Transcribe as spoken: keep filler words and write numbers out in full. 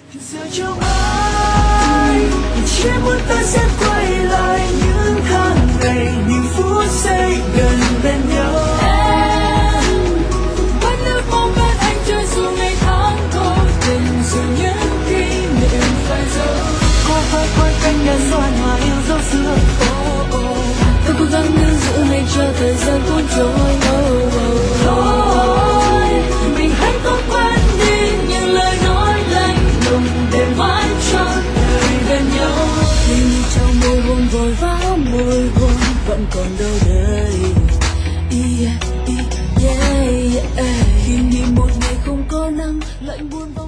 giờ trong ai chỉ muốn ta sẽ quay lại những tháng ngày những phút giây gần bên nhau. Em vẫn ước mong bên anh chơi dù ngày tháng vô tình, dù những kỷ niệm phải dấu. Có phải quanh cánh nhà xoan hòa yêu dấu xưa? Oh, oh. Tôi cố gắng níu giữ này cho thời gian cuốn trôi. Oh, oh. Thôi mình hãy cố quên đi những lời nói lạnh lùng để mãi cho đời bên nhau. Hình trong môi hôn vội vã, môi hôn vẫn còn đâu đây. Yeah, yeah, yeah, yeah. Khi đi một ngày không có nắng lạnh buồn.